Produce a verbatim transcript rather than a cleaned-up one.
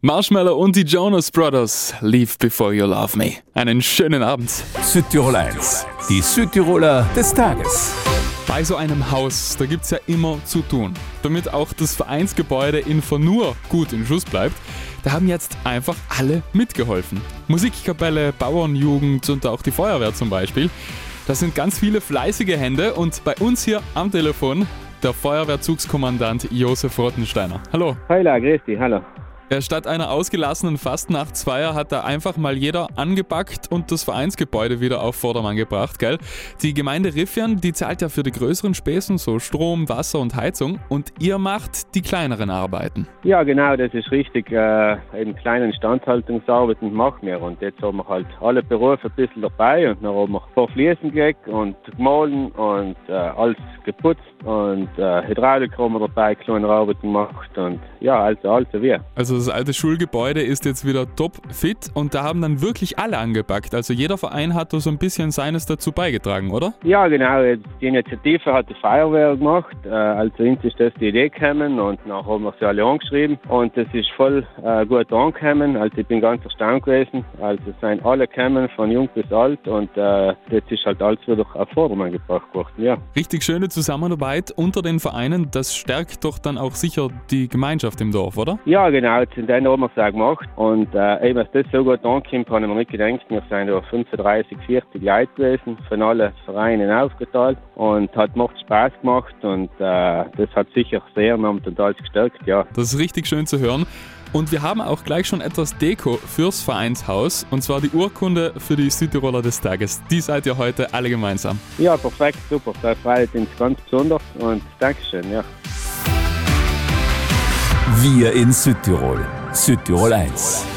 Marshmallow und die Jonas Brothers, Leave Before You Love Me. Einen schönen Abend. Südtirol eins, die Südtiroler des Tages. Bei so einem Haus, da gibt's ja immer zu tun. Damit auch das Vereinsgebäude in Vernur gut in Schuss bleibt, da haben jetzt einfach alle mitgeholfen. Musikkapelle, Bauernjugend und auch die Feuerwehr zum Beispiel. Das sind ganz viele fleißige Hände und bei uns hier am Telefon der Feuerwehrzugskommandant Josef Rottensteiner. Hallo. Hallo, grüß dich, hallo. Statt einer ausgelassenen Fastnachtsfeier hat da einfach mal jeder angepackt und das Vereinsgebäude wieder auf Vordermann gebracht, gell? Die Gemeinde Riffian, die zahlt ja für die größeren Späßen, so Strom, Wasser und Heizung, und ihr macht die kleineren Arbeiten. Ja, genau, das ist richtig. Äh, eben kleine Instandhaltungsarbeiten machen wir, und jetzt haben wir halt alle Berufe ein bisschen dabei, und dann haben wir ein paar Fliesen gelegt und gemahlen und äh, alles geputzt und äh, Hydraulik haben wir dabei, kleine Arbeiten gemacht und ja, also alles wie. Also das alte Schulgebäude ist jetzt wieder top fit und da haben dann wirklich alle angepackt. Also jeder Verein hat da so ein bisschen seines dazu beigetragen, oder? Ja, genau. Die Initiative hat die Feuerwehr gemacht. Also uns ist das die Idee gekommen und dann haben wir sie alle angeschrieben und das ist voll äh, gut angekommen. Also ich bin ganz erstaunt gewesen. Also es sind alle gekommen, von jung bis alt, und äh, jetzt ist halt alles wieder auf Vordermann gebracht worden. Ja. Richtig schöne Zusammenarbeit unter den Vereinen. Das stärkt doch dann auch sicher die Gemeinschaft im Dorf, oder? Ja, genau. In den haben wir es auch gemacht. Und äh, eben, dass das so gut ankommt, habe ich mir nicht gedacht. Wir sind ja fünfunddreißig, vierzig Leute gewesen, von allen Vereinen aufgeteilt. Und hat macht Spaß gemacht. Und äh, das hat sicher sehr Ehrenamt und alles gestärkt, ja. Das ist richtig schön zu hören. Und wir haben auch gleich schon etwas Deko fürs Vereinshaus. Und zwar die Urkunde für die Südtiroler des Tages. Die seid ihr heute alle gemeinsam. Ja, perfekt, super. Da freut uns ganz besonders. Und Dankeschön, ja. Wir in Südtirol. Südtirol eins.